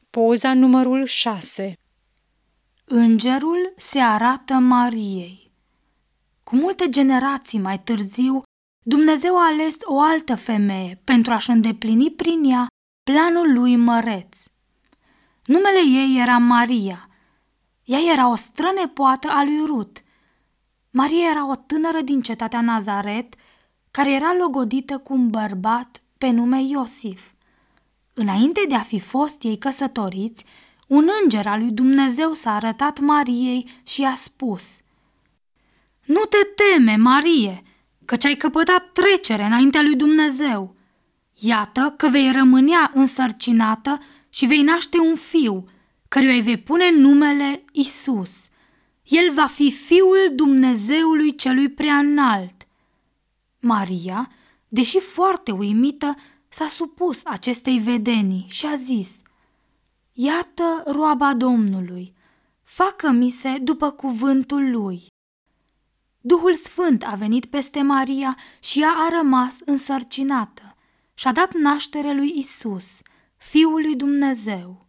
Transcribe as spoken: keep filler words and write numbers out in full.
Poza numărul șase. Îngerul se arată Mariei. Cu multe generații mai târziu, Dumnezeu a ales o altă femeie pentru a-și îndeplini prin ea planul lui măreț. Numele ei era Maria. Ea era o strănepoată a lui Rut. Maria era o tânără din cetatea Nazaret, care era logodită cu un bărbat pe nume Iosif. Înainte de a fi fost ei căsătoriți, un înger al lui Dumnezeu s-a arătat Mariei și i-a spus: „Nu te teme, Marie, căci ai căpătat trecere înaintea lui Dumnezeu. Iată că vei rămânea însărcinată și vei naște un fiu, căruia îi vei pune numele Isus. El va fi Fiul Dumnezeului celui preaînalt.” Maria, deși foarte uimită, s-a supus acestei vedenii și a zis: „Iată roaba Domnului, facă-mi se după cuvântul lui.” Duhul Sfânt a venit peste Maria și ea a rămas însărcinată și a dat naștere lui Isus, Fiul lui Dumnezeu.